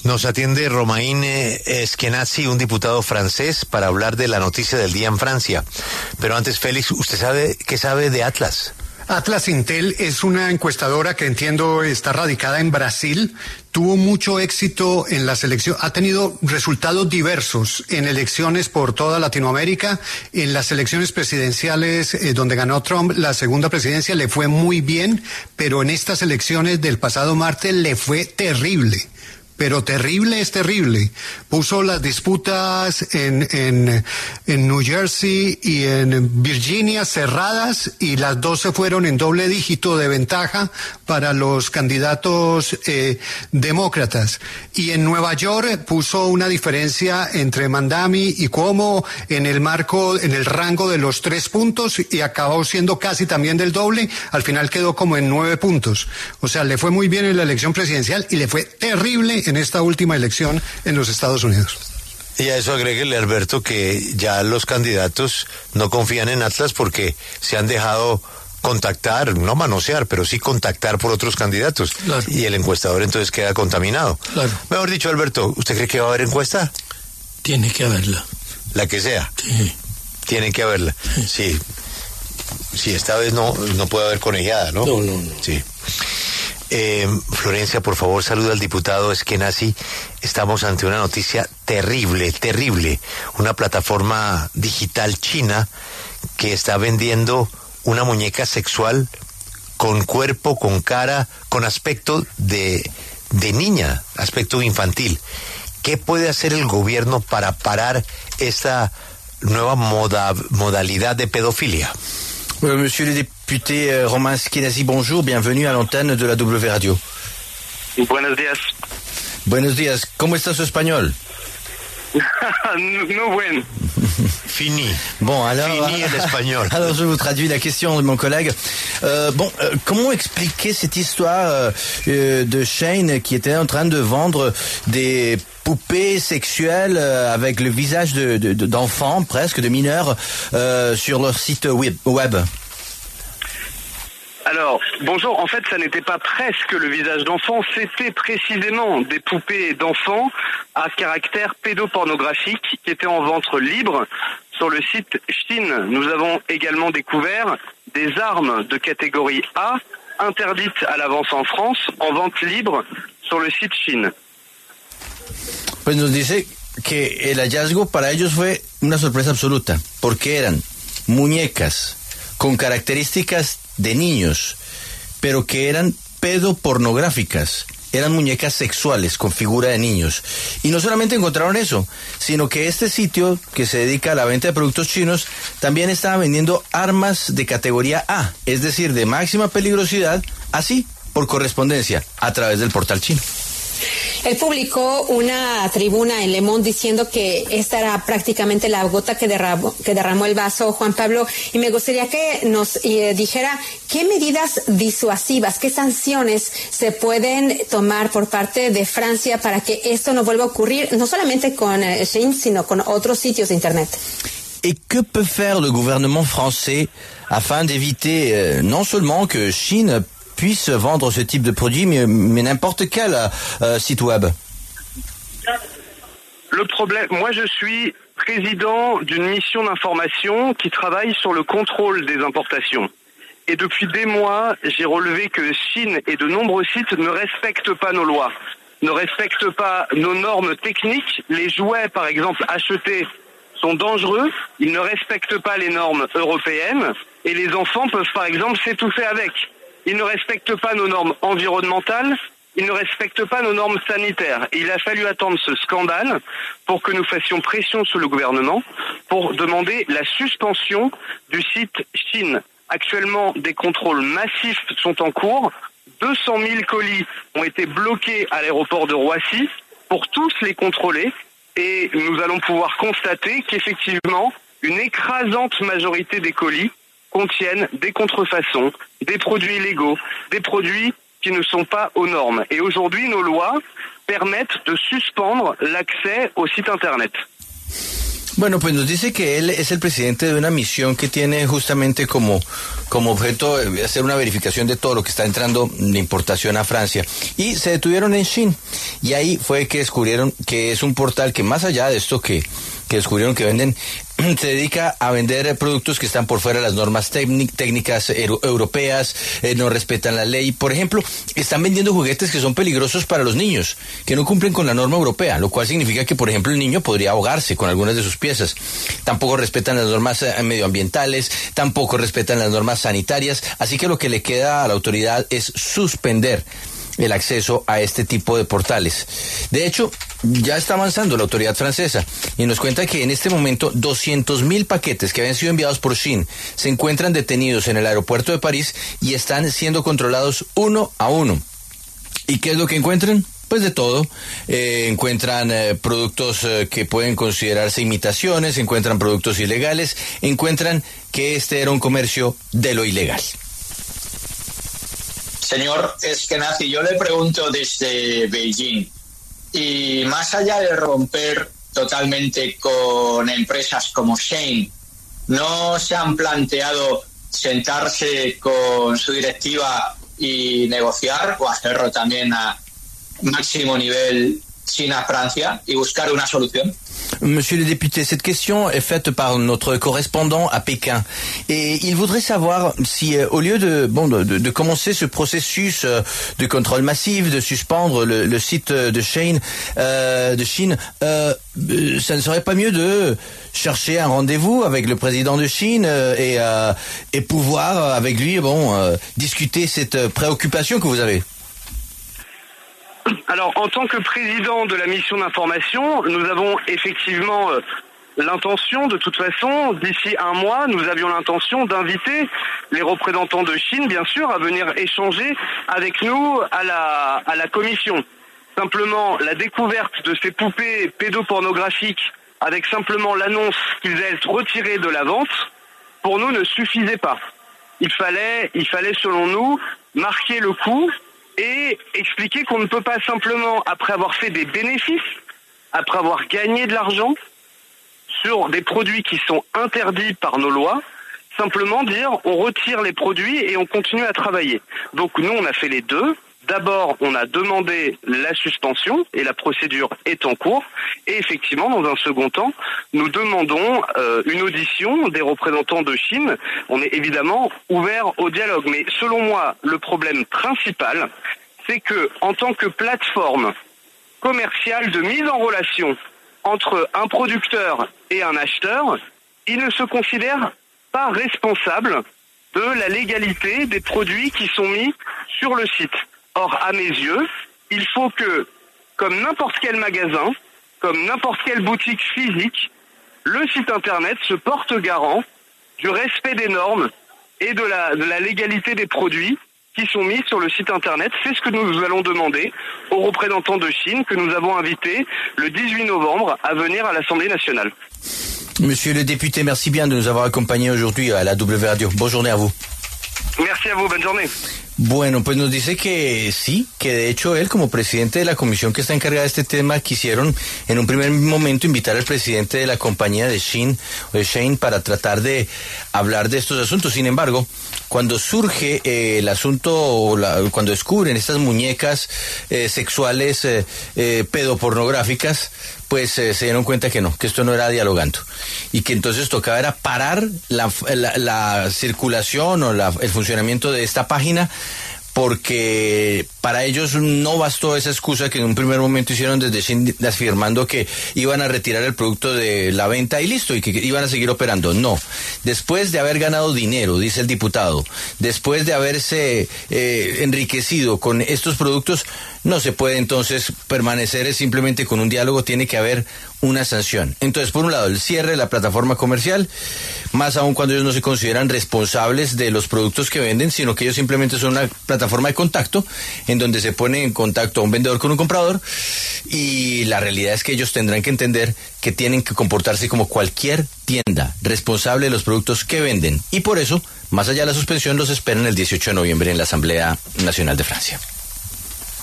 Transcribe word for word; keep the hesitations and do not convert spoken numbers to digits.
Nos atiende Romain Eskenazi, un diputado francés, para hablar de la noticia del día en Francia. Pero antes, Félix, ¿usted sabe qué sabe de Atlas? Atlas Intel es una encuestadora que entiendo está radicada en Brasil. Tuvo mucho éxito en las elecciones, ha tenido resultados diversos en elecciones por toda Latinoamérica. En las elecciones presidenciales eh, donde ganó Trump la segunda presidencia le fue muy bien, pero en estas elecciones del pasado martes le fue terrible. Pero terrible es terrible. Puso las disputas en, en, en New Jersey y en Virginia cerradas y las dos se fueron en doble dígito de ventaja para los candidatos eh, demócratas. Y en Nueva York puso una diferencia entre Mandami y Cuomo en el marco, en el rango de los tres puntos y acabó siendo casi también del doble. Al final quedó como en nueve puntos. O sea, le fue muy bien en la elección presidencial y le fue terrible en esta última elección en los Estados Unidos. Y a eso agréguele, Alberto, que ya los candidatos no confían en Atlas porque se han dejado contactar, no manosear, pero sí contactar por otros candidatos. Claro. Y el encuestador entonces queda contaminado. Claro. Mejor dicho, Alberto, ¿usted cree que va a haber encuesta? Tiene que haberla. La que sea. Sí. Tiene que haberla. Sí. Sí, sí, esta vez no, no puede haber conejeada, ¿no? No, no, no. Sí. Eh, Florencia, por favor, saluda al diputado Eskenazi. Estamos ante una noticia terrible, terrible. Una plataforma digital china que está vendiendo una muñeca sexual con cuerpo, con cara, con aspecto de, de niña, aspecto infantil. ¿Qué puede hacer el gobierno para parar esta nueva moda, modalidad de pedofilia? Euh, monsieur le député euh, Romain Eskenazi, bonjour, bienvenue à l'antenne de la W Radio. Buenos días. Buenos días, ¿cómo está su español? No bueno. Fini. Bon, alors, Fini el espagnol. Alors, je vous traduis la question de mon collègue. Euh, bon, euh, comment expliquer cette histoire euh, de Shein qui était en train de vendre des poupées sexuelles euh, avec le visage de, de, de, d'enfants, presque de mineurs, euh, sur leur site web, web? Alors, bonjour, en fait, ça n'était pas presque le visage d'enfant, c'était précisément des poupées d'enfants à caractère pédopornographique qui étaient en vente libre sur le site Shein. Nous avons également découvert des armes de catégorie A interdites à la vente en France en vente libre sur le site Shein. Pues nos dice que el hallazgo para ellos fue una sorpresa absoluta, porque eran muñecas con características de niños, pero que eran pedopornográficas, eran muñecas sexuales con figura de niños. Y no solamente encontraron eso, sino que este sitio que se dedica a la venta de productos chinos también estaba vendiendo armas de categoría A, es decir, de máxima peligrosidad, así por correspondencia, a través del portal chino. Él publicó una tribuna en Le Monde diciendo que esta era prácticamente la gota que derramó, que derramó el vaso, Juan Pablo, y me gustaría que nos eh, dijera qué medidas disuasivas, qué sanciones se pueden tomar por parte de Francia para que esto no vuelva a ocurrir, no solamente con eh, Shein, sino con otros sitios de Internet. Et que peut faire le gouvernement français afin d'éviter euh, non seulement que Chine puisse vendre ce type de produit, mais, mais n'importe quel euh, site web? Le problème, moi je suis président d'une mission d'information qui travaille sur le contrôle des importations. Et depuis des mois, j'ai relevé que Chine et de nombreux sites ne respectent pas nos lois, ne respectent pas nos normes techniques. Les jouets, par exemple, achetés sont dangereux, ils ne respectent pas les normes européennes et les enfants peuvent, par exemple, s'étouffer avec. Ils ne respectent pas nos normes environnementales, ils ne respectent pas nos normes sanitaires. Et il a fallu attendre ce scandale pour que nous fassions pression sur le gouvernement pour demander la suspension du site Shein. Actuellement, des contrôles massifs sont en cours. deux cent mille colis ont été bloqués à l'aéroport de Roissy pour tous les contrôler. Et nous allons pouvoir constater qu'effectivement, une écrasante majorité des colis contiennent des contrefaçons, des produits illégaux, des produits qui ne sont pas aux normes. Et aujourd'hui, nos lois permettent de suspendre l'accès au site Internet. Bueno, pues nos dice que él es el presidente de una misión que tiene justamente como, como objeto hacer una verificación de todo lo que está entrando de importación a Francia. Y se detuvieron en Shein. Y ahí fue que descubrieron que es un portal que, más allá de esto que, que descubrieron que venden, se dedica a vender productos que están por fuera de las normas técnicas europeas, eh, no respetan la ley. Por ejemplo, están vendiendo juguetes que son peligrosos para los niños, que no cumplen con la norma europea, lo cual significa que, por ejemplo, el niño podría ahogarse con algunas de sus piezas. Tampoco respetan las normas eh, medioambientales, tampoco respetan las normas sanitarias, así que lo que le queda a la autoridad es suspender el acceso a este tipo de portales. De hecho, ya está avanzando la autoridad francesa y nos cuenta que en este momento doscientos mil paquetes que habían sido enviados por Shein se encuentran detenidos en el aeropuerto de París y están siendo controlados uno a uno. ¿Y qué es lo que encuentran? Pues de todo. Eh, encuentran eh, productos eh, que pueden considerarse imitaciones, encuentran productos ilegales, encuentran que este era un comercio de lo ilegal. Señor Eskenazi, yo le pregunto desde Beijing, y más allá de romper totalmente con empresas como Shein, ¿no se han planteado sentarse con su directiva y negociar o hacerlo también a máximo nivel China-Francia y buscar una solución? Monsieur le député, cette question est faite par notre correspondant à Pékin et il voudrait savoir si, euh, au lieu de bon de, de, de commencer ce processus euh, de contrôle massif, de suspendre le, le site de Shein, euh, de Chine, euh, ça ne serait pas mieux de chercher un rendez-vous avec le président de Chine euh, et, euh, et pouvoir avec lui bon euh, discuter cette préoccupation que vous avez? Alors, en tant que président de la mission d'information, nous avons effectivement euh, l'intention, de toute façon, d'ici un mois, nous avions l'intention d'inviter les représentants de Chine, bien sûr, à venir échanger avec nous à la, à la commission. Simplement, la découverte de ces poupées pédopornographiques avec simplement l'annonce qu'ils allaient être retirés de la vente, pour nous, ne suffisait pas. Il fallait, il fallait, selon nous, marquer le coup et expliquer qu'on ne peut pas simplement, après avoir fait des bénéfices, après avoir gagné de l'argent sur des produits qui sont interdits par nos lois, simplement dire on retire les produits et on continue à travailler. Donc nous, on a fait les deux. D'abord, on a demandé la suspension et la procédure est en cours. Et effectivement, dans un second temps, nous demandons euh, une audition des représentants de Chine. On est évidemment ouvert au dialogue. Mais selon moi, le problème principal, c'est que en tant que plateforme commerciale de mise en relation entre un producteur et un acheteur, il ne se considère pas responsable de la légalité des produits qui sont mis sur le site. Or, à mes yeux, il faut que, comme n'importe quel magasin, comme n'importe quelle boutique physique, le site internet se porte garant du respect des normes et de la, de la légalité des produits qui sont mis sur le site internet. C'est ce que nous allons demander aux représentants de Chine que nous avons invités le dix-huit novembre à venir à l'Assemblée nationale. Monsieur le député, merci bien de nous avoir accompagnés aujourd'hui à la W Radio. Bonne journée à vous. Merci à vous, bonne journée. Bueno, pues nos dice que sí, que de hecho él como presidente de la comisión que está encargada de este tema quisieron en un primer momento invitar al presidente de la compañía de Shein, de Shein para tratar de hablar de estos asuntos. Sin embargo, cuando surge eh, el asunto, o la, cuando descubren estas muñecas eh, sexuales eh, eh, pedopornográficas, pues eh, se dieron cuenta que no, que esto no era dialogando y que entonces tocaba era parar la, la, la circulación o la, el funcionamiento de esta página, porque para ellos no bastó esa excusa que en un primer momento hicieron desde Shein afirmando que iban a retirar el producto de la venta y listo, y que iban a seguir operando. No, después de haber ganado dinero, dice el diputado, después de haberse eh, enriquecido con estos productos, no se puede entonces permanecer simplemente con un diálogo, tiene que haber una sanción. Entonces, por un lado, el cierre de la plataforma comercial, más aún cuando ellos no se consideran responsables de los productos que venden, sino que ellos simplemente son una plataforma de contacto en donde se pone en contacto a un vendedor con un comprador, y la realidad es que ellos tendrán que entender que tienen que comportarse como cualquier tienda responsable de los productos que venden, y por eso, más allá de la suspensión, los esperan el dieciocho de noviembre en la Asamblea Nacional de Francia.